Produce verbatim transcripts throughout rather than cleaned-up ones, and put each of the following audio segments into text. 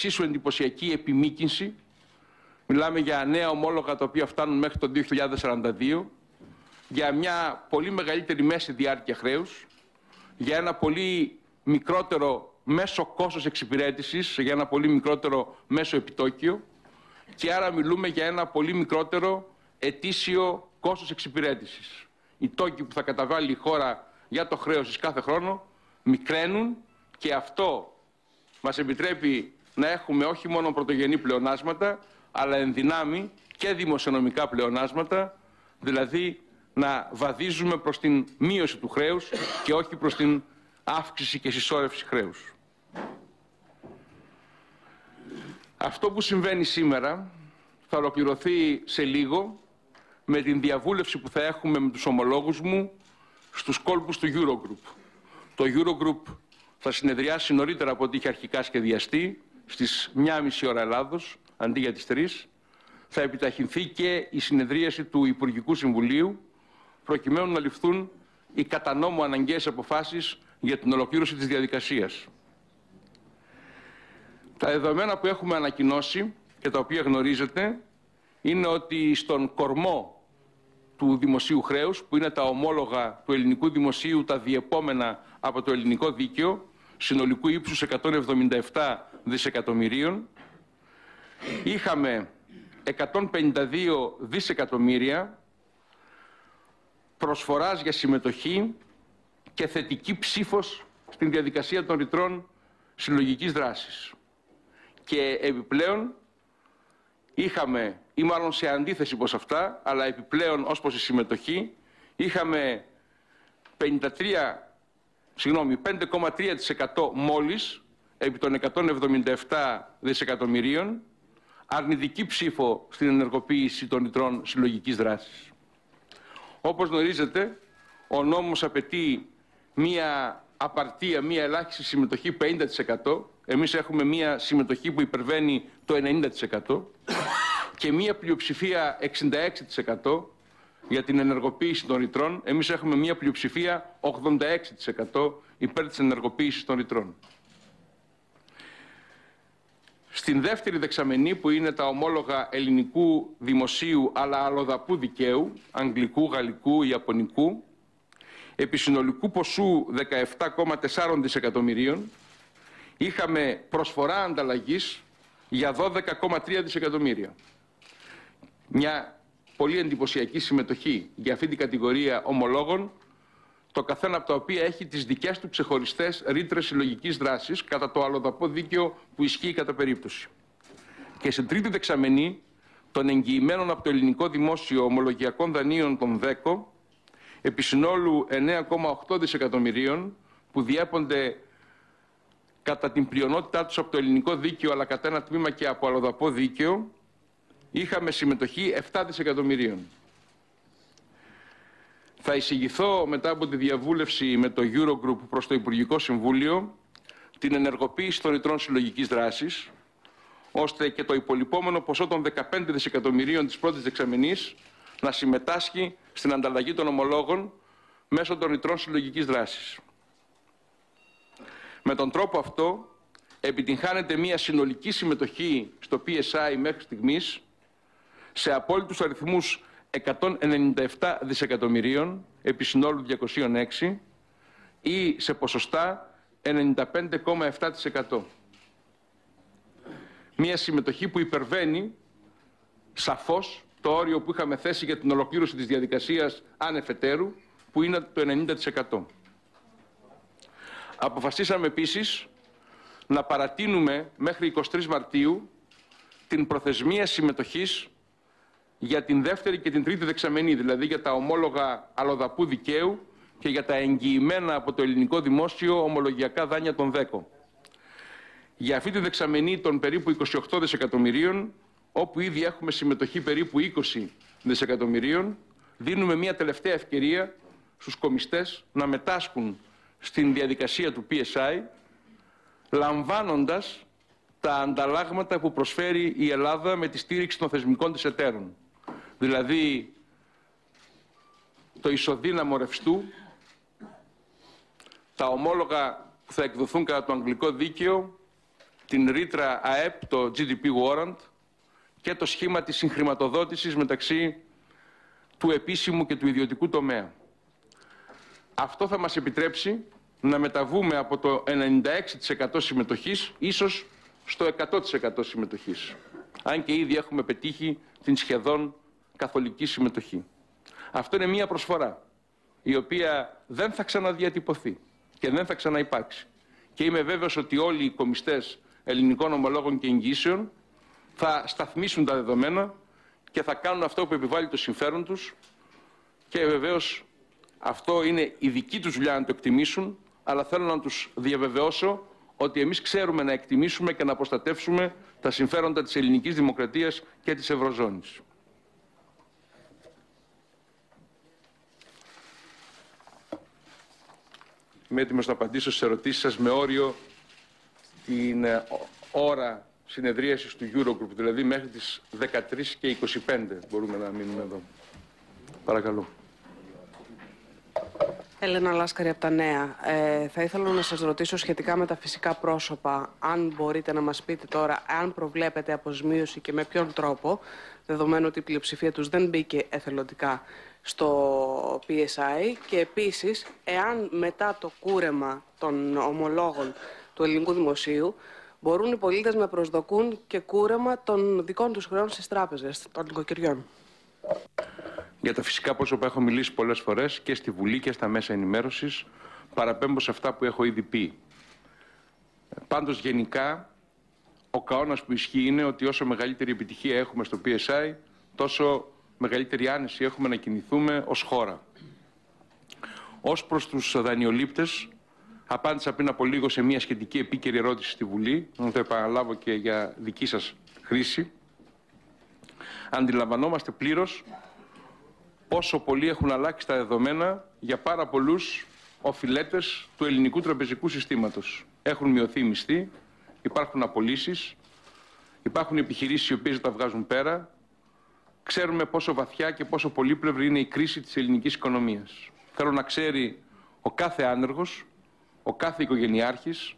εξίσου εντυπωσιακή επιμήκυνση. Μιλάμε για νέα ομόλογα τα οποία φτάνουν μέχρι το δύο χιλιάδες σαράντα δύο, για μια πολύ μεγαλύτερη μέση διάρκεια χρέους, για ένα πολύ μικρότερο μέσο κόστος εξυπηρέτησης, για ένα πολύ μικρότερο μέσο επιτόκιο και άρα μιλούμε για ένα πολύ μικρότερο ετήσιο κόστος εξυπηρέτησης. Οι τόκοι που θα καταβάλει η χώρα για το χρέος της κάθε χρόνο μικραίνουν και αυτό μας επιτρέπει να έχουμε όχι μόνο πρωτογενή πλεονάσματα, αλλά εν δυνάμει και δημοσιονομικά πλεονάσματα, δηλαδή να βαδίζουμε προς την μείωση του χρέους και όχι προς την αύξηση και συσσόρευση χρέους. Αυτό που συμβαίνει σήμερα θα ολοκληρωθεί σε λίγο με την διαβούλευση που θα έχουμε με τους ομολόγους μου στους κόλπους του Eurogroup. Το Eurogroup θα συνεδριάσει νωρίτερα από ό,τι είχε αρχικά σχεδιαστεί, στις μία και μισή ώρα Ελλάδος, αντί για τις τρεις. Θα επιταχυνθεί και η συνεδρίαση του Υπουργικού Συμβουλίου, προκειμένου να ληφθούν οι κατά νόμου αναγκαίες αποφάσεις για την ολοκλήρωση της διαδικασίας. Τα δεδομένα που έχουμε ανακοινώσει και τα οποία γνωρίζετε είναι ότι στον κορμό του δημοσίου χρέους, που είναι τα ομόλογα του ελληνικού δημοσίου, τα διεπόμενα από το ελληνικό δίκαιο, συνολικού ύψους εκατόν εβδομήντα επτά δισεκατομμυρίων, είχαμε εκατόν πενήντα δύο δισεκατομμύρια προσφοράς για συμμετοχή και θετική ψήφος στην διαδικασία των ρητρών συλλογικής δράσης. Και επιπλέον είχαμε, ή μάλλον σε αντίθεση προς αυτά, αλλά επιπλέον ως προς τη συμμετοχή, είχαμε πενήντα τρία, συγγνώμη, πέντε κόμμα τρία τοις εκατό μόλις επί των εκατόν εβδομήντα επτά δισεκατομμυρίων αρνητική ψήφο στην ενεργοποίηση των ρητρών συλλογικής δράσης. Όπως γνωρίζετε, ο νόμος απαιτεί μία απαρτία, μία ελάχιστη συμμετοχή πενήντα τοις εκατό. Εμείς έχουμε μία συμμετοχή που υπερβαίνει το ενενήντα τοις εκατό και μία πλειοψηφία εξήντα έξι τοις εκατό για την ενεργοποίηση των ρητρών. Εμείς έχουμε μία πλειοψηφία ογδόντα έξι τοις εκατό υπέρ της ενεργοποίησης των ρητρών. Στην δεύτερη δεξαμενή, που είναι τα ομόλογα ελληνικού δημοσίου αλλά αλλοδαπού δικαίου, αγγλικού, γαλλικού, ιαπωνικού, επί συνολικού ποσού δεκαεπτά κόμμα τέσσερα δισεκατομμυρίων, είχαμε προσφορά ανταλλαγής για δώδεκα κόμμα τρία δισεκατομμύρια. Μια πολύ εντυπωσιακή συμμετοχή για αυτή την κατηγορία ομολόγων, το καθένα από τα οποία έχει τις δικές του ξεχωριστές ρήτρες συλλογικής δράσης κατά το αλλοδαπό δίκαιο που ισχύει κατά περίπτωση. Και στην τρίτη δεξαμενή των εγγυημένων από το ελληνικό δημόσιο ομολογιακών δανείων των ΔΕΚΟ, επί συνόλου εννέα κόμμα οκτώ δισεκατομμυρίων, που διέπονται κατά την πλειονότητά τους από το ελληνικό δίκαιο αλλά κατά ένα τμήμα και από αλλοδαπό δίκαιο, είχαμε συμμετοχή επτά δισεκατομμυρίων. Θα εισηγηθώ μετά από τη διαβούλευση με το Eurogroup προς το Υπουργικό Συμβούλιο την ενεργοποίηση των ρητρών συλλογικής δράσης, ώστε και το υπολοιπόμενο ποσό των δεκαπέντε δισεκατομμυρίων της πρώτης δεξαμενής να συμμετάσχει στην ανταλλαγή των ομολόγων μέσω των ρητρών συλλογικής δράσης. Με τον τρόπο αυτό επιτυγχάνεται μια συνολική συμμετοχή στο πι ες άι μέχρι στιγμής σε απόλυτους αριθμούς εκατόν ενενήντα επτά δισεκατομμυρίων επί συνόλου διακόσια έξι ή σε ποσοστά ενενήντα πέντε κόμμα επτά τοις εκατό. Μια συμμετοχή που υπερβαίνει σαφώς το όριο που είχαμε θέσει για την ολοκλήρωση της διαδικασίας ανεφετέρου, που είναι το ενενήντα τοις εκατό. Αποφασίσαμε επίσης να παρατείνουμε μέχρι εικοστή τρίτη Μαρτίου την προθεσμία συμμετοχής για την δεύτερη και την τρίτη δεξαμενή, δηλαδή για τα ομόλογα αλλοδαπού δικαίου και για τα εγγυημένα από το ελληνικό δημόσιο ομολογιακά δάνεια των ΔΕΚΟ. Για αυτή τη δεξαμενή των περίπου είκοσι οκτώ δισεκατομμυρίων, όπου ήδη έχουμε συμμετοχή περίπου είκοσι δισεκατομμυρίων, δίνουμε μια τελευταία ευκαιρία στους κομιστές να μετάσχουν στην διαδικασία του πι ες άι, λαμβάνοντας τα ανταλλάγματα που προσφέρει η Ελλάδα με τη στήριξη των θεσμικών της εταίρων. Δηλαδή το ισοδύναμο ρευστού, τα ομόλογα που θα εκδοθούν κατά το αγγλικό δίκαιο, την ρήτρα ΑΕΠ, το τζι ντι πι Warrant και το σχήμα της συγχρηματοδότησης μεταξύ του επίσημου και του ιδιωτικού τομέα. Αυτό θα μας επιτρέψει να μεταβούμε από το ενενήντα έξι τοις εκατό συμμετοχής ίσως στο εκατό τοις εκατό συμμετοχής. Αν και ήδη έχουμε πετύχει την σχεδόν καθολική συμμετοχή. Αυτό είναι μια προσφορά η οποία δεν θα ξαναδιατυπωθεί και δεν θα ξαναυπάρξει. Και είμαι βέβαιος ότι όλοι οι κομιστές ελληνικών ομολόγων και εγγύσεων θα σταθμίσουν τα δεδομένα και θα κάνουν αυτό που επιβάλλει το συμφέρον τους και βεβαίως αυτό είναι η δική τους δουλειά να το εκτιμήσουν, αλλά θέλω να τους διαβεβαιώσω ότι εμείς ξέρουμε να εκτιμήσουμε και να προστατεύσουμε τα συμφέροντα της ελληνικής δημοκρατίας και της Ευρωζώνης. Είμαι έτοιμος να απαντήσω στις ερωτήσεις σας με όριο την ώρα συνεδρίασης του Eurogroup, δηλαδή μέχρι τις δεκατρείς και είκοσι πέντε μπορούμε να μείνουμε εδώ. Παρακαλώ. Έλενα Λάσκαρη από τα Νέα. Ε, θα ήθελα να σας ρωτήσω σχετικά με τα φυσικά πρόσωπα, αν μπορείτε να μας πείτε τώρα, αν προβλέπετε αποζημίωση και με ποιον τρόπο, δεδομένου ότι η πλειοψηφία τους δεν μπήκε εθελοντικά στο πι ες άι, και επίσης, εάν μετά το κούρεμα των ομολόγων του ελληνικού δημοσίου, μπορούν οι πολίτες να προσδοκούν και κούρεμα των δικών τους χρεών στις τράπεζες, των νοικοκυριών. Για τα φυσικά πρόσωπα έχω μιλήσει πολλές φορές και στη Βουλή και στα μέσα ενημέρωσης. Παραπέμπω σε αυτά που έχω ήδη πει. Πάντως γενικά ο κανόνας που ισχύει είναι ότι όσο μεγαλύτερη επιτυχία έχουμε στο πι ες άι, τόσο μεγαλύτερη άνεση έχουμε να κινηθούμε ως χώρα. Ως προς τους δανειολήπτες, απάντησα πριν από λίγο σε μια σχετική επίκαιρη ερώτηση στη Βουλή, να το επαναλάβω και για δική σας χρήση. Αντιλαμβανόμαστε πλήρως πόσο πολύ έχουν αλλάξει τα δεδομένα για πάρα πολλούς οφειλέτες του ελληνικού τραπεζικού συστήματος. Έχουν μειωθεί οι μισθοί, υπάρχουν απολύσεις, υπάρχουν επιχειρήσεις οι οποίες τα βγάζουν πέρα. Ξέρουμε πόσο βαθιά και πόσο πολύπλευρη είναι η κρίση της ελληνικής οικονομίας. Θέλω να ξέρει ο κάθε άνεργος, ο κάθε οικογενειάρχης,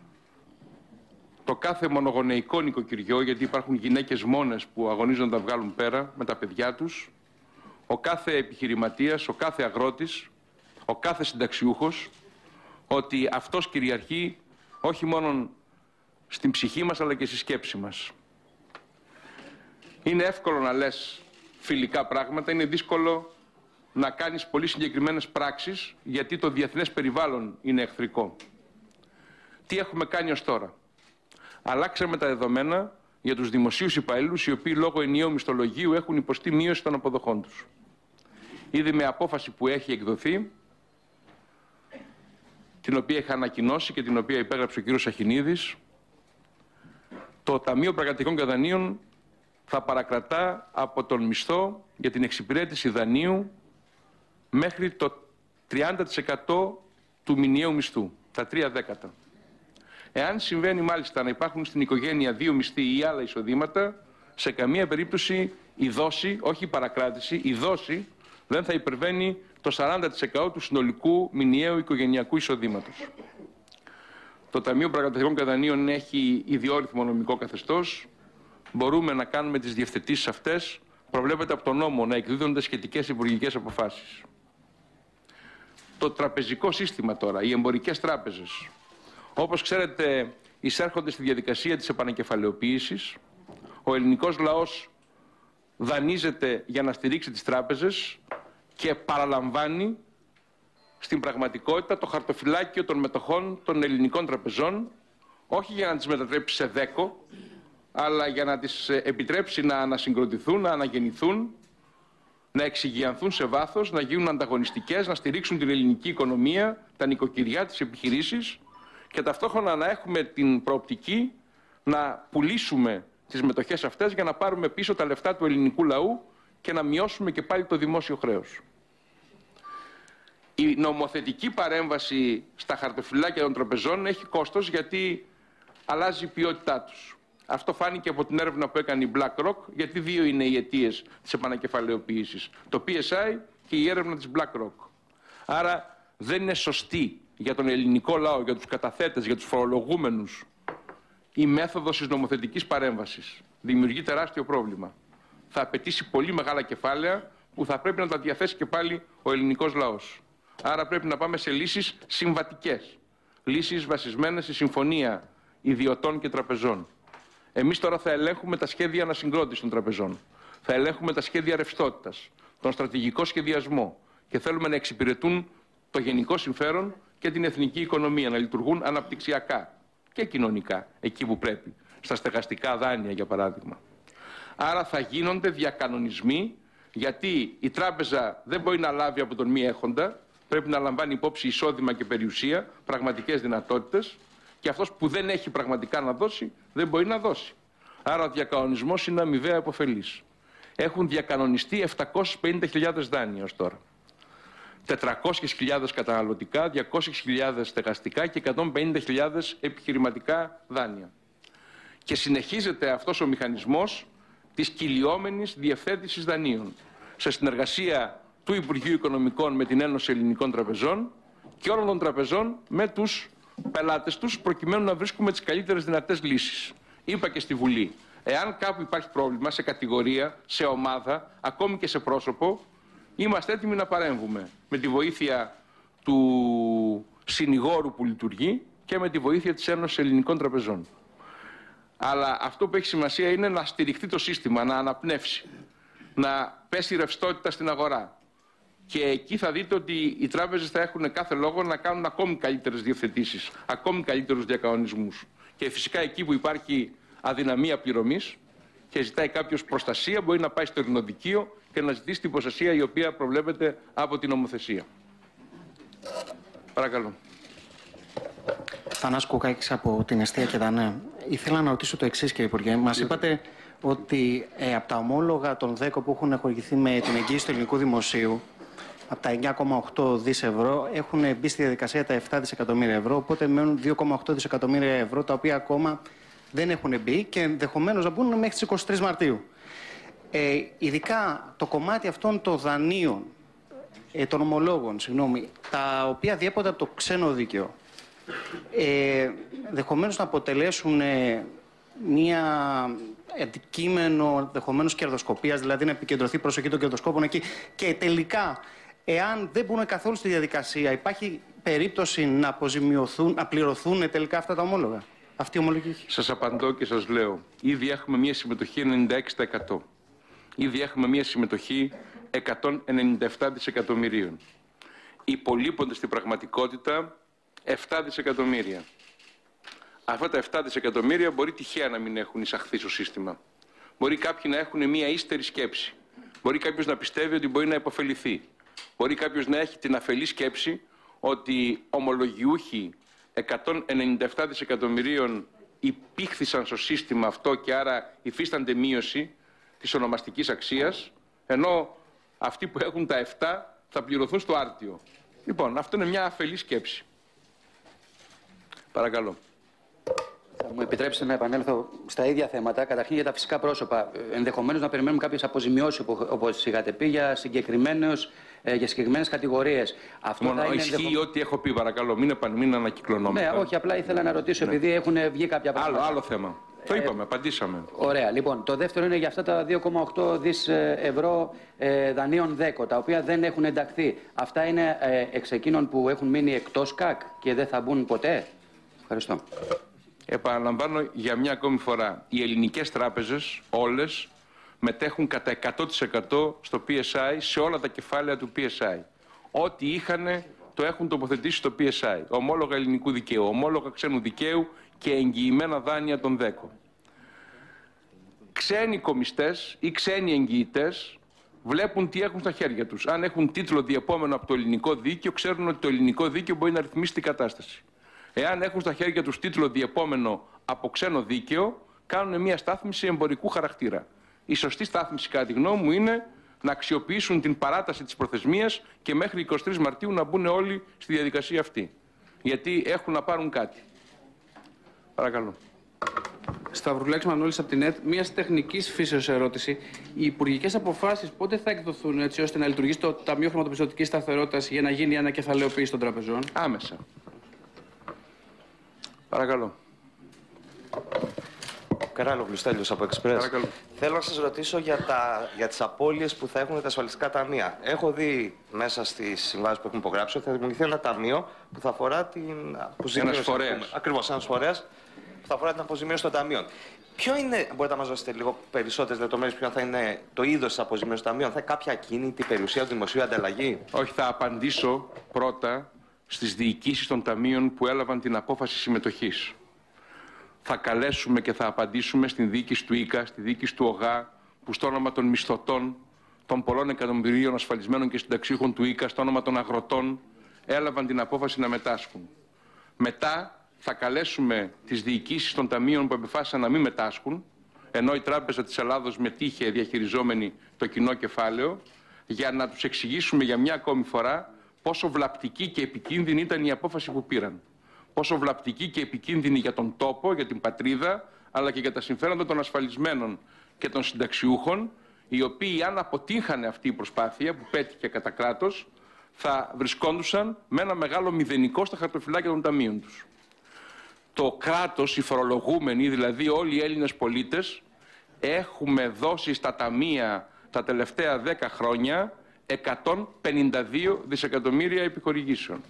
το κάθε μονογονεϊκό νοικοκυριό, γιατί υπάρχουν γυναίκες μόνες που αγωνίζονται να τα βγάλουν πέρα με τα παιδιά τους, ο κάθε επιχειρηματίας, ο κάθε αγρότης, ο κάθε συνταξιούχος, ότι αυτός κυριαρχεί όχι μόνο στην ψυχή μας αλλά και στη σκέψη μας. Είναι εύκολο να λες φιλικά πράγματα, είναι δύσκολο να κάνεις πολύ συγκεκριμένες πράξεις, γιατί το διεθνές περιβάλλον είναι εχθρικό. Τι έχουμε κάνει ως τώρα? Αλλάξαμε τα δεδομένα για τους δημοσίους υπαλλήλους, οι οποίοι λόγω ενιαίου μισθολογίου έχουν υποστεί μείωση των αποδοχών τους. Ήδη με απόφαση που έχει εκδοθεί, την οποία είχα ανακοινώσει και την οποία υπέγραψε ο κ. Σαχινίδης, το Ταμείο Πραγματικών και Δανείων θα παρακρατά από τον μισθό για την εξυπηρέτηση δανείου μέχρι το τριάντα τοις εκατό του μηνιαίου μισθού, τα τρία δέκατα. Εάν συμβαίνει μάλιστα να υπάρχουν στην οικογένεια δύο μισθοί ή άλλα εισοδήματα, σε καμία περίπτωση η δόση, όχι η παρακράτηση, η δόση δεν θα υπερβαίνει το σαράντα τοις εκατό του συνολικού μηνιαίου οικογενειακού εισοδήματος. Το Ταμείο Πραγματικών και Δανείων έχει ιδιόρυθμο νομικό καθεστώς. Μπορούμε να κάνουμε τις διευθετήσεις αυτές. Προβλέπεται από τον νόμο να εκδίδονται σχετικές υπουργικές αποφάσεις. Το τραπεζικό σύστημα τώρα, οι εμπορικές τράπεζες, όπως ξέρετε, εισέρχονται στη διαδικασία της επανακεφαλαιοποίησης. Ο ελληνικός λαός δανείζεται για να στηρίξει τις τράπεζες και παραλαμβάνει στην πραγματικότητα το χαρτοφυλάκιο των μετοχών των ελληνικών τραπεζών, όχι για να τις μετατρέψει σε δέκο, αλλά για να τις επιτρέψει να ανασυγκροτηθούν, να αναγεννηθούν, να εξυγιανθούν σε βάθος, να γίνουν ανταγωνιστικές, να στηρίξουν την ελληνική οικονομία, τα νοικοκυριά, τις επιχειρήσεις και ταυτόχρονα να έχουμε την προοπτική να πουλήσουμε τις μετοχές αυτές για να πάρουμε πίσω τα λεφτά του ελληνικού λαού και να μειώσουμε και πάλι το δημόσιο χρέος. Η νομοθετική παρέμβαση στα χαρτοφυλάκια των τραπεζών έχει κόστος, γιατί αλλάζει η ποιότητά τους. Αυτό φάνηκε από την έρευνα που έκανε η BlackRock, γιατί δύο είναι οι αιτίες της επανακεφαλαιοποίησης. Το πι ες άι και η έρευνα της BlackRock. Άρα δεν είναι σωστή για τον ελληνικό λαό, για τους καταθέτες, για τους φορολογούμενους η μέθοδος της νομοθετικής παρέμβασης. Δημιουργεί τεράστιο πρόβλημα. Θα απαιτήσει πολύ μεγάλα κεφάλαια που θα πρέπει να τα διαθέσει και πάλι ο ελληνικός λαός. Άρα πρέπει να πάμε σε λύσεις συμβατικές. Λύσεις βασισμένες στη συμφωνία ιδιωτών και τραπεζών. Εμείς τώρα θα ελέγχουμε τα σχέδια ανασυγκρότησης των τραπεζών. Θα ελέγχουμε τα σχέδια ρευστότητας, τον στρατηγικό σχεδιασμό και θέλουμε να εξυπηρετούν το γενικό συμφέρον και την εθνική οικονομία, να λειτουργούν αναπτυξιακά και κοινωνικά, εκεί που πρέπει, στα στεγαστικά δάνεια για παράδειγμα. Άρα θα γίνονται διακανονισμοί, γιατί η τράπεζα δεν μπορεί να λάβει από τον μη έχοντα, πρέπει να λαμβάνει υπόψη εισόδημα και περιουσία, πραγματικές δυνατότητες, και αυτός που δεν έχει πραγματικά να δώσει, δεν μπορεί να δώσει. Άρα ο διακανονισμός είναι αμοιβαία επωφελής. Έχουν διακανονιστεί επτακόσιες πενήντα χιλιάδες δάνεια ως τώρα. τετρακόσιες χιλιάδες καταναλωτικά, διακόσιες χιλιάδες στεγαστικά και εκατόν πενήντα χιλιάδες επιχειρηματικά δάνεια. Και συνεχίζεται αυτός ο μηχανισμός της κυλιόμενης διευθέτησης δανείων, σε συνεργασία του Υπουργείου Οικονομικών με την Ένωση Ελληνικών Τραπεζών και όλων των τραπεζών με τους πελάτες τους, προκειμένου να βρίσκουμε τις καλύτερες δυνατές λύσεις. Είπα και στη Βουλή, εάν κάπου υπάρχει πρόβλημα σε κατηγορία, σε ομάδα, ακόμη και σε πρόσωπο, είμαστε έτοιμοι να παρέμβουμε με τη βοήθεια του συνηγόρου που λειτουργεί και με τη βοήθεια της Ένωσης Ελληνικών Τραπεζών. Αλλά αυτό που έχει σημασία είναι να στηριχτεί το σύστημα, να αναπνεύσει, να πέσει ρευστότητα στην αγορά. Και εκεί θα δείτε ότι οι τράπεζες θα έχουν κάθε λόγο να κάνουν ακόμη καλύτερες διευθετήσεις, ακόμη καλύτερους διακανονισμούς. Και φυσικά εκεί που υπάρχει αδυναμία πληρωμής και ζητάει κάποιος προστασία, μπορεί να πάει στο ειρηνοδικείο και να ζητήσει την προστασία η οποία προβλέπεται από την νομοθεσία. Παρακαλώ. Θανάς Κουκάκης από την Εστία και Δανέ. Ήθελα να ρωτήσω το εξής, κύριε Υπουργέ. Μας είπατε ότι ε, από τα ομόλογα των δέκα που έχουν χορηγηθεί με την εγγύηση του ελληνικού δημοσίου, από τα εννιά κόμμα οκτώ δις ευρώ έχουν μπει στη διαδικασία τα επτά δισεκατομμύρια ευρώ, οπότε μένουν δύο κόμμα οκτώ δισεκατομμύρια ευρώ, τα οποία ακόμα δεν έχουν μπει και ενδεχομένως να μπουν μέχρι τις εικοστή τρίτη Μαρτίου. Ε, ειδικά το κομμάτι αυτών των δανείων, ε, των ομολόγων, συγγνώμη, τα οποία διέπονται από το ξένο δίκαιο, ε, ενδεχομένως να αποτελέσουν ε, μία αντικείμενο ενδεχομένως κερδοσκοπίας, δηλαδή να επικεντρωθεί η προσοχή των κερδοσκόπων εκεί και τελικά, εάν δεν μπουν καθόλου στη διαδικασία, υπάρχει περίπτωση να αποζημιωθούν, να πληρωθούν τελικά αυτά τα ομόλογα, αυτή η ομολογική? Σας απαντώ και σας λέω, ήδη έχουμε μία συμμετοχή ενενήντα έξι τοις εκατό. Ήδη έχουμε μία συμμετοχή εκατόν ενενήντα επτά δισεκατομμυρίων. Υπολείπονται στην πραγματικότητα επτά δισεκατομμύρια. Αυτά τα επτά δισεκατομμύρια μπορεί τυχαία να μην έχουν εισαχθεί στο σύστημα. Μπορεί κάποιοι να έχουν μία ύστερη σκέψη. Μπορεί κάποιος να πιστεύει ότι μπορεί να υποφεληθεί. Μπορεί κάποιος να έχει την αφελή σκέψη ότι ομολογιούχοι εκατόν ενενήντα επτά δισεκατομμυρίων υπήχθησαν στο σύστημα αυτό και άρα υφίστανται μείωση της ονομαστικής αξίας, ενώ αυτοί που έχουν τα επτά θα πληρωθούν στο άρτιο. Λοιπόν, αυτό είναι μια αφελή σκέψη. Παρακαλώ. Θα μου επιτρέψετε να επανέλθω στα ίδια θέματα. Καταρχήν για τα φυσικά πρόσωπα. Ενδεχομένως να περιμένουμε κάποιες αποζημιώσεις, όπως είχατε πει, για, ε, για συγκεκριμένες κατηγορίες. Αυτό Μόνο θα είναι ισχύει ενδεχο... ό,τι έχω πει, παρακαλώ. Μην, επαν, μην ανακυκλωνόμαστε. Ναι, όχι, απλά ήθελα να ρωτήσω, ναι. επειδή έχουν βγει κάποια πράγματα. Άλλο, άλλο θέμα. Το είπαμε, ε, απαντήσαμε. Ωραία. Λοιπόν, το δεύτερο είναι για αυτά τα δύο κόμμα οκτώ δις ευρώ ε, δανείων δέκο, τα οποία δεν έχουν ενταχθεί. Αυτά είναι ε, εξ εκείνων που έχουν μείνει εκτός ΚΑΚ και δεν θα μπουν ποτέ. Ευχαριστώ. Επαναλαμβάνω για μια ακόμη φορά. Οι ελληνικές τράπεζες, όλες, μετέχουν κατά εκατό τοις εκατό στο πι ες άι, σε όλα τα κεφάλαια του πι ες άι. Ό,τι είχαν το έχουν τοποθετήσει στο πι ες άι. Ομόλογα ελληνικού δικαίου, ομόλογα ξένου δικαίου και εγγυημένα δάνεια των δέκο. Ξένοι κομιστές ή ξένοι εγγυητές βλέπουν τι έχουν στα χέρια τους. Αν έχουν τίτλο διεπόμενο από το ελληνικό δίκαιο, ξέρουν ότι το ελληνικό δίκαιο μπορεί να ρυθμίσει την κατάσταση. Εάν έχουν στα χέρια τους τίτλο διεπόμενο από ξένο δίκαιο, κάνουν μια στάθμιση εμπορικού χαρακτήρα. Η σωστή στάθμιση, κατά τη γνώμη μου, είναι να αξιοποιήσουν την παράταση της προθεσμίας και μέχρι εικοστή τρίτη Μαρτίου να μπουν όλοι στη διαδικασία αυτή. Γιατί έχουν να πάρουν κάτι. Παρακαλώ. Σταυρουλάκης Μανώλης από την ΕΤ. Μια τεχνική φύσεως ερώτηση. Οι υπουργικές αποφάσεις πότε θα εκδοθούν έτσι ώστε να λειτουργήσει το Ταμείο Χρηματοπιστωτικής Σταθερότητας για να γίνει η ανακεφαλαιοποίηση των τραπεζών? Άμεσα. Παρακαλώ. Καράλογλου, Στέλιος από Express. Θέλω να σας ρωτήσω για, τα, για τις απώλειες που θα έχουν τα ασφαλιστικά ταμεία. Έχω δει μέσα στις συμβάσεις που έχουν υπογράψει ότι θα δημιουργηθεί ένα ταμείο που θα αφορά την αποζημίωση. Ένας φορέας. Ακριβώς, ένας φορέας που θα αφορά την αποζημίωση των ταμείων. Ποιο είναι, μπορείτε να μας δώσετε λίγο περισσότερες λεπτομέρειες, ποιο θα είναι το είδος της αποζημίωσης των ταμείων, θα είναι κάποια ακίνητη περιουσία του δημοσίου, ανταλλαγή? Όχι, θα απαντήσω πρώτα στις διοικήσεις των ταμείων που έλαβαν την απόφαση συμμετοχής. Θα καλέσουμε και θα απαντήσουμε στην διοίκηση του ΙΚΑ, στη διοίκηση του ΟΓΑ, που στο όνομα των μισθωτών, των πολλών εκατομμυρίων ασφαλισμένων και συνταξιούχων του ΙΚΑ, στο όνομα των αγροτών, έλαβαν την απόφαση να μετάσχουν. Μετά θα καλέσουμε τις διοικήσεις των ταμείων που αποφάσισαν να μην μετάσχουν, ενώ η Τράπεζα της Ελλάδος μετήχε διαχειριζόμενη το κοινό κεφάλαιο, για να τους εξηγήσουμε για μια ακόμη φορά πόσο βλαπτική και επικίνδυνη ήταν η απόφαση που πήραν. Πόσο βλαπτική και επικίνδυνη για τον τόπο, για την πατρίδα, αλλά και για τα συμφέροντα των ασφαλισμένων και των συνταξιούχων, οι οποίοι, αν αποτύχανε αυτή η προσπάθεια που πέτυχε κατά κράτος, θα βρισκόντουσαν με ένα μεγάλο μηδενικό στα χαρτοφυλάκια των ταμείων τους. Το κράτος, οι φορολογούμενοι, δηλαδή όλοι οι Έλληνες πολίτες, έχουμε δώσει στα ταμεία τα τελευταία δέκα χρόνια εκατόν πενήντα δύο δισεκατομμύρια επιχορηγήσεων.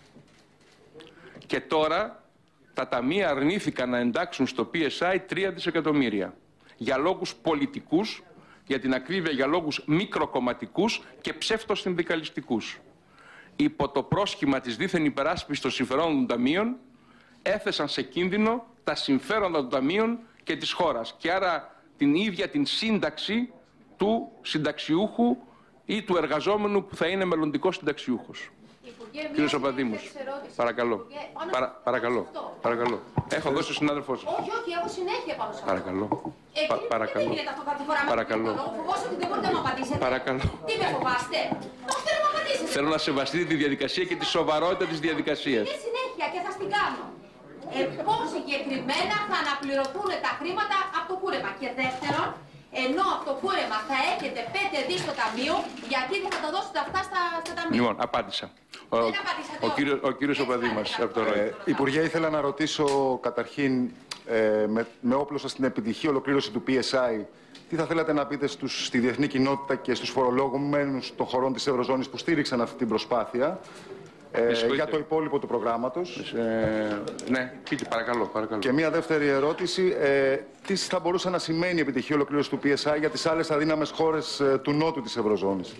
Και τώρα τα ταμεία αρνήθηκαν να εντάξουν στο πι ες άι τρία δισεκατομμύρια. Για λόγους πολιτικούς, για την ακρίβεια για λόγους μικροκομματικούς και ψεύτο-συνδικαλιστικούς. Υπό το πρόσχημα της δίθεν υπεράσπισης των συμφερόντων των ταμείων, έθεσαν σε κίνδυνο τα συμφέροντα των ταμείων και της χώρας. Και άρα την ίδια την σύνταξη του συνταξιούχου ή του εργαζόμενου που θα είναι μελλοντικός συνταξιούχος. Κύριε Σοπαδήμος, παρακαλώ. Παρα, παρακαλώ. Παρακαλώ. Έχω δώσει στον συνάδελφό σας. Όχι, όχι, έχω συνέχεια πάνω σε αυτό. Παρακαλώ. Ε, Πα, παρακαλώ. Δεν γίνεται αυτό κάθε φορά. Παρακαλώ. Φοβόσαι ότι δεν μπορείτε να μου απαντήσετε. Παρακαλώ. Τι με φοβάστε? Όχι, θέλω να μου απαντήσετε. Θέλω να σεβαστείτε τη διαδικασία και τη σοβαρότητα της διαδικασίας. Είναι συνέχεια και θα την κάνω. Ε, πώς συγκεκριμένα θα αναπληρωθούν τα χρήματα από το κούρεμα? Και δεύτερον, ενώ από το κούρεμα θα έχετε πέντε δις στο ταμείο, γιατί δεν θα τα δώσετε αυτά στα, στα ταμεία? Λοιπόν, απάντησα. Ο, ο, κύριος, ο κύριος Οπαδήμας από το ΡΟΗ. Ε, Υπουργέ, ήθελα να ρωτήσω καταρχήν, ε, με, με όπλο σας στην επιτυχή ολοκλήρωση του πι ες άι, τι θα θέλατε να πείτε στους, στη διεθνή κοινότητα και στους φορολόγουμένους των χωρών της Ευρωζώνης που στήριξαν αυτή την προσπάθεια, ε, για το υπόλοιπο του προγράμματος? Ε, ναι, πείτε, παρακαλώ, παρακαλώ. Και μία δεύτερη ερώτηση, ε, τι θα μπορούσε να σημαίνει η επιτυχή ολοκλήρωση του πι ες άι για τις άλλες αδύναμες χώρες ε, του νότου της Ευρωζώνης?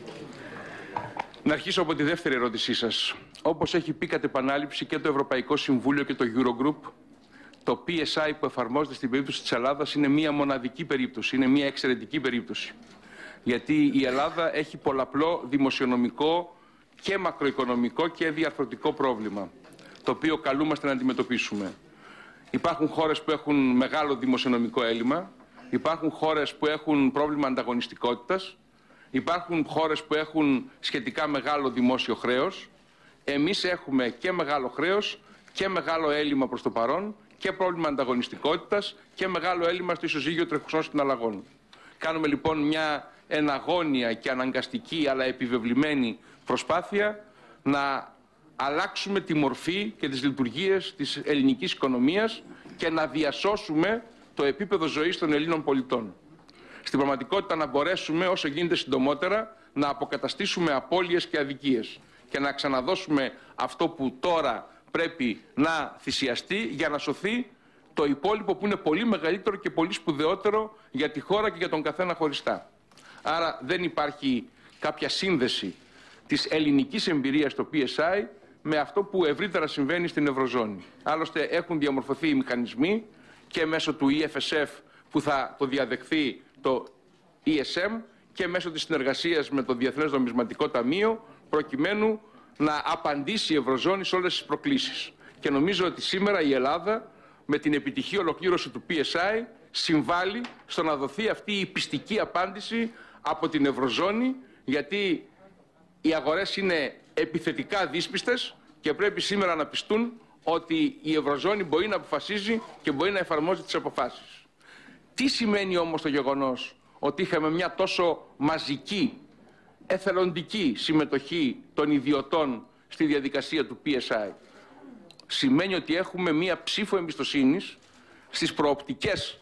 Να αρχίσω από τη δεύτερη ερώτησή σας. Όπως έχει πει κατ' επανάληψη και το Ευρωπαϊκό Συμβούλιο και το Eurogroup, το πι ες άι που εφαρμόζεται στην περίπτωση της Ελλάδας είναι μία μοναδική περίπτωση, είναι μία εξαιρετική περίπτωση. Γιατί η Ελλάδα έχει πολλαπλό δημοσιονομικό και μακροοικονομικό και διαρθρωτικό πρόβλημα, το οποίο καλούμαστε να αντιμετωπίσουμε. Υπάρχουν χώρες που έχουν μεγάλο δημοσιονομικό έλλειμμα, υπάρχουν χώρες που έχουν πρόβλημα ανταγωνιστικότητας, υπάρχουν χώρες που έχουν σχετικά μεγάλο δημόσιο χρέος. Εμείς έχουμε και μεγάλο χρέος και μεγάλο έλλειμμα προς το παρόν και πρόβλημα ανταγωνιστικότητας και μεγάλο έλλειμμα στο ισοζύγιο τρεχουσών συναλλαγών. Κάνουμε λοιπόν μια εναγώνια και αναγκαστική αλλά επιβεβλημένη προσπάθεια να αλλάξουμε τη μορφή και τις λειτουργίες της ελληνικής οικονομίας και να διασώσουμε το επίπεδο ζωής των Ελλήνων πολιτών. Στην πραγματικότητα να μπορέσουμε όσο γίνεται συντομότερα να αποκαταστήσουμε απώλειες και αδικίες και να ξαναδώσουμε αυτό που τώρα πρέπει να θυσιαστεί για να σωθεί το υπόλοιπο που είναι πολύ μεγαλύτερο και πολύ σπουδαιότερο για τη χώρα και για τον καθένα χωριστά. Άρα δεν υπάρχει κάποια σύνδεση της ελληνικής εμπειρίας στο πι ες άι με αυτό που ευρύτερα συμβαίνει στην Ευρωζώνη. Άλλωστε έχουν διαμορφωθεί οι μηχανισμοί και μέσω του ι εφ ες εφ που θα το διαδεχθεί το ι ες εμ και μέσω της συνεργασίας με το Διεθνές Νομισματικό Ταμείο προκειμένου να απαντήσει η Ευρωζώνη σε όλες τις προκλήσεις. Και νομίζω ότι σήμερα η Ελλάδα με την επιτυχή ολοκλήρωση του πι ες άι συμβάλλει στο να δοθεί αυτή η πιστική απάντηση από την Ευρωζώνη, γιατί οι αγορές είναι επιθετικά δύσπιστες και πρέπει σήμερα να πιστούν ότι η Ευρωζώνη μπορεί να αποφασίζει και μπορεί να εφαρμόζει τις αποφάσεις. Τι σημαίνει όμως το γεγονός ότι είχαμε μια τόσο μαζική, εθελοντική συμμετοχή των ιδιωτών στη διαδικασία του πι ες άι? Σημαίνει ότι έχουμε μια ψήφο εμπιστοσύνης στις προοπτικές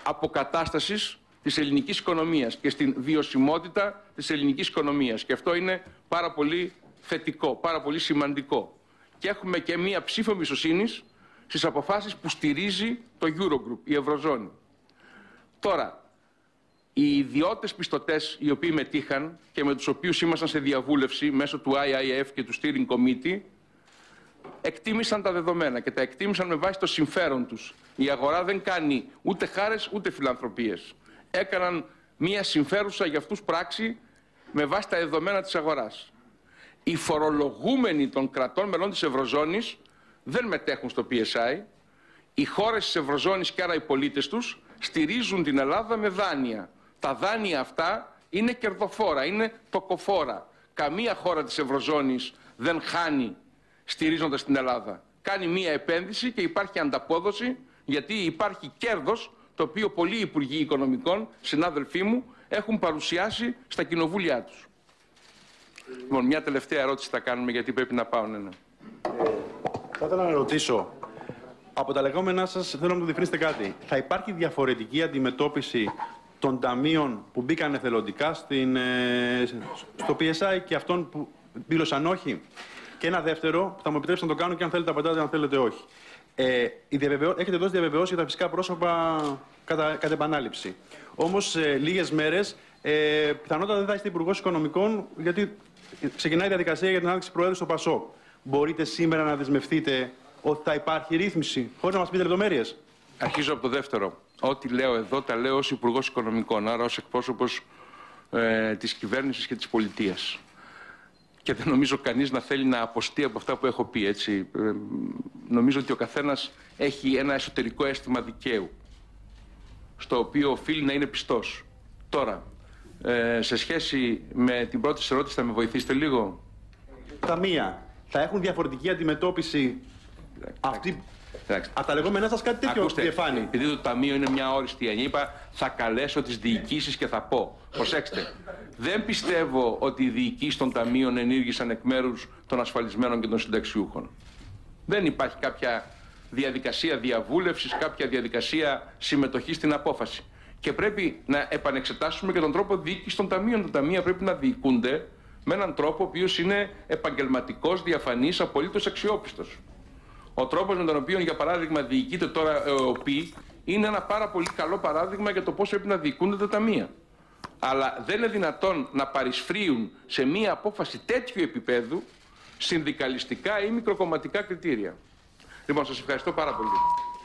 αποκατάστασης της ελληνικής οικονομίας και στην βιωσιμότητα της ελληνικής οικονομίας. Και αυτό είναι πάρα πολύ θετικό, πάρα πολύ σημαντικό. Και έχουμε και μία ψήφο εμπιστοσύνης στις αποφάσεις που στηρίζει το Eurogroup, η Ευρωζώνη. Τώρα, οι ιδιώτες πιστωτές οι οποίοι μετήχαν και με τους οποίους ήμασταν σε διαβούλευση μέσω του άι άι εφ και του Steering Committee εκτίμησαν τα δεδομένα και τα εκτίμησαν με βάση το συμφέρον τους. Η αγορά δεν κάνει ούτε χάρες ούτε φιλανθρωπίες. Έκαναν μία συμφέρουσα για αυτούς πράξη με βάση τα δεδομένα της αγοράς. Οι φορολογούμενοι των κρατών μελών της Ευρωζώνης δεν μετέχουν στο πι ες άι. Οι χώρες της Ευρωζώνης και άρα οι πολίτες τους στηρίζουν την Ελλάδα με δάνεια. Τα δάνεια αυτά είναι κερδοφόρα, είναι τοκοφόρα. Καμία χώρα της Ευρωζώνης δεν χάνει στηρίζοντας την Ελλάδα. Κάνει μία επένδυση και υπάρχει ανταπόδοση, γιατί υπάρχει κέρδος το οποίο πολλοί υπουργοί οικονομικών, συνάδελφοί μου, έχουν παρουσιάσει στα κοινοβούλια τους. Λοιπόν, μια τελευταία ερώτηση θα κάνουμε, γιατί πρέπει να πάω. Ναι, ναι. Ε, θα ήθελα να ρωτήσω, από τα λεγόμενά σας θέλω να μου διευκρινίσετε κάτι. Θα υπάρχει διαφορετική αντιμετώπιση των ταμείων που μπήκαν εθελοντικά στην, ε, στο πι ες άι και αυτών που δήλωσαν όχι? Και ένα δεύτερο, που θα μου επιτρέψετε να το κάνω και αν θέλετε απαντάτε, αν θέλετε όχι. Ε, η διαβεβαιώ... Έχετε δώσει διαβεβαιώσει για τα φυσικά πρόσωπα κατά, κατά επανάληψη. Όμως, ε, λίγες μέρες, ε, πιθανότατα δεν θα είστε υπουργός Οικονομικών, γιατί ξεκινάει η διαδικασία για την ανάδειξη Προέδρου στο ΠΑΣΟΚ. Μπορείτε σήμερα να δεσμευτείτε ότι θα υπάρχει ρύθμιση, χωρίς να μας πείτε λεπτομέρειες? Αρχίζω από το δεύτερο. Ό,τι λέω εδώ τα λέω ως υπουργός Οικονομικών, άρα ως εκπρόσωπος ε, της κυβέρνησης και της πολιτείας. Και δεν νομίζω κανείς να θέλει να αποστεί από αυτά που έχω πει, έτσι. Ε, νομίζω ότι ο καθένας έχει ένα εσωτερικό αίσθημα δικαίου, στο οποίο οφείλει να είναι πιστός. Τώρα, ε, σε σχέση με την πρώτη σας ερώτηση, θα με βοηθήσετε λίγο? Τα μία θα έχουν διαφορετική αντιμετώπιση αυτή... Από τα λεγόμενά σας κάτι τέτοιο διεφάνει? Επειδή το Ταμείο είναι μια όριστη έννοια, είπα θα καλέσω τις διοικήσεις και θα πω. Προσέξτε, δεν πιστεύω ότι οι διοικήσεις των Ταμείων ενήργησαν εκ μέρους των ασφαλισμένων και των συνταξιούχων. Δεν υπάρχει κάποια διαδικασία διαβούλευσης, κάποια διαδικασία συμμετοχής στην απόφαση. Και πρέπει να επανεξετάσουμε και τον τρόπο διοίκησης των Ταμείων. Τα Ταμεία πρέπει να διοικούνται με έναν τρόπο ο οποίος είναι επαγγελματικός, διαφανής, απολύτως αξιόπιστος. Ο τρόπος με τον οποίο, για παράδειγμα, διοικείται τώρα ο ΠΗ είναι ένα πάρα πολύ καλό παράδειγμα για το πώς πρέπει να διοικούνται τα ταμεία. Αλλά δεν είναι δυνατόν να παρισφρίουν σε μία απόφαση τέτοιου επίπεδου συνδικαλιστικά ή μικροκομματικά κριτήρια. Λοιπόν, σας ευχαριστώ πάρα πολύ.